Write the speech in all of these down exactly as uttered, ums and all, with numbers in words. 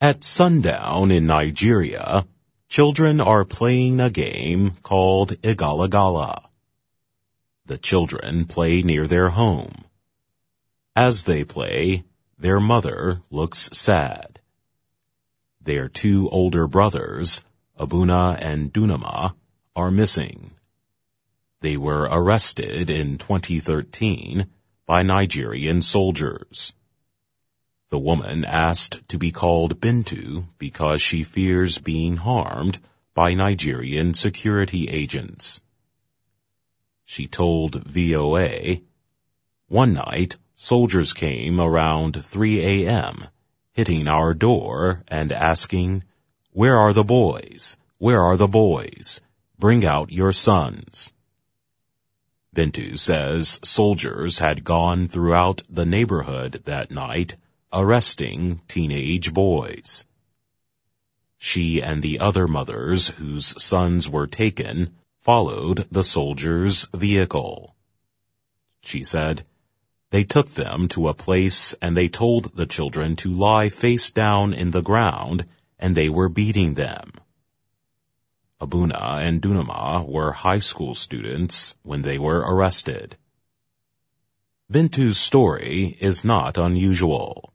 At sundown in Nigeria, children are playing a game called Igala-gala. The children play near their home. As they play, their mother looks sad. Their two older brothers, Abuna and Dunama, are missing. They were arrested in twenty thirteen by Nigerian soldiers. The woman asked to be called Bintu because she fears being harmed by Nigerian security agents. She told V O A, "One night, soldiers came around three a m, hitting our door and asking, 'Where are the boys? Where are the boys? Bring out your sons.'" Bintu says soldiers had gone throughout the neighborhood that night, arresting teenage boys. She and the other mothers whose sons were taken followed the soldiers' vehicle. She said, "They took them to a place and they told the children to lie face down in the ground, and they were beating them." Abuna and Dunama were high school students when they were arrested. Bintu's story is not unusual.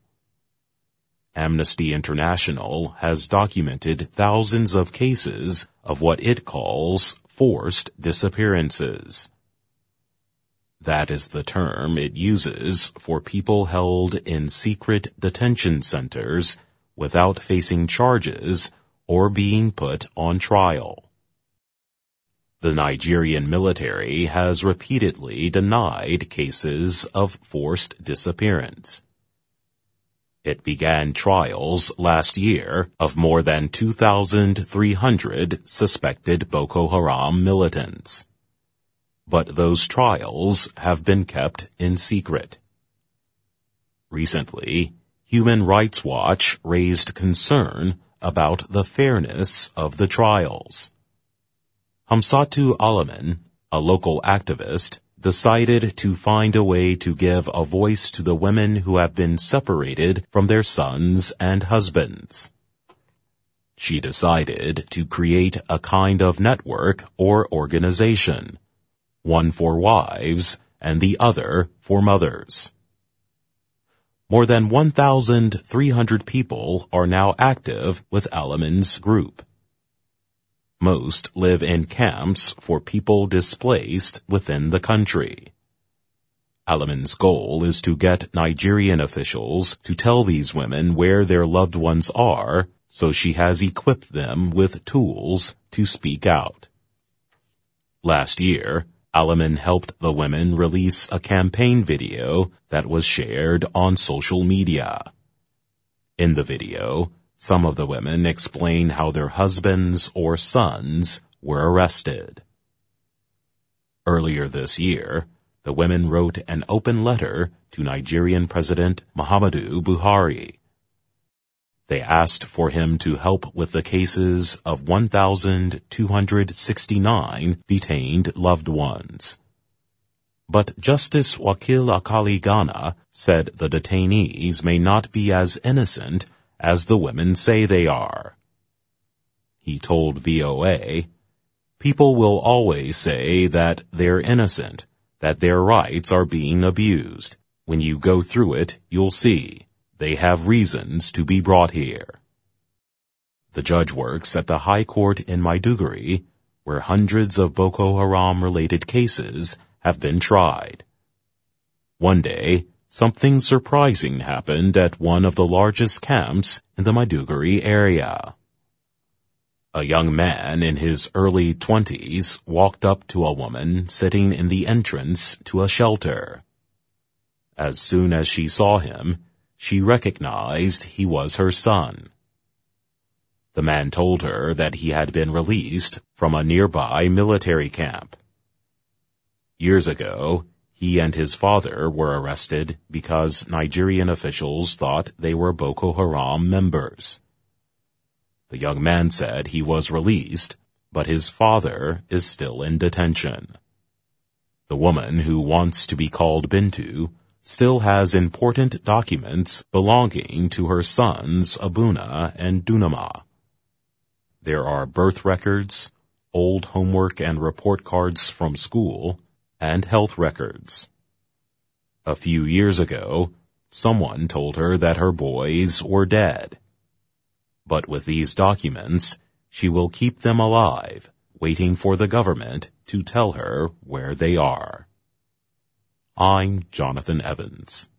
Amnesty International has documented thousands of cases of what it calls forced disappearances. That is the term it uses for people held in secret detention centers without facing charges or being put on trial. The Nigerian military has repeatedly denied cases of forced disappearance. It began trials last year of more than two thousand three hundred suspected Boko Haram militants. But those trials have been kept in secret. Recently, Human Rights Watch raised concern about the fairness of the trials. Hamsatu Alamin, a local activist, decided to find a way to give a voice to the women who have been separated from their sons and husbands. She decided to create a kind of network or organization, one for wives and the other for mothers. More than one thousand three hundred people are now active with Alamin's group. Most live in camps for people displaced within the country. Alamin's goal is to get Nigerian officials to tell these women where their loved ones are, so she has equipped them with tools to speak out. Last year, Alamin helped the women release a campaign video that was shared on social media. In the video, some of the women explain how their husbands or sons were arrested. Earlier this year, the women wrote an open letter to Nigerian President Muhammadu Buhari. They asked for him to help with the cases of one thousand two hundred sixty-nine detained loved ones. But Justice Wakil Akali Ghana said the detainees may not be as innocent as the women say they are. He told V O A, "People will always say that they're innocent, that their rights are being abused. When you go through it, you'll see. They have reasons to be brought here." The judge works at the High Court in Maiduguri, where hundreds of Boko Haram-related cases have been tried. One day, something surprising happened at one of the largest camps in the Maiduguri area. A young man in his early twenties walked up to a woman sitting in the entrance to a shelter. As soon as she saw him, she recognized he was her son. The man told her that he had been released from a nearby military camp. Years ago, he and his father were arrested because Nigerian officials thought they were Boko Haram members. The young man said he was released, but his father is still in detention. The woman who wants to be called Bintu still has important documents belonging to her sons Abuna and Dunamah. There are birth records, old homework and report cards from school, and health records. A few years ago, someone told her that her boys were dead. But with these documents, she will keep them alive, waiting for the government to tell her where they are. I'm Jonathan Evans.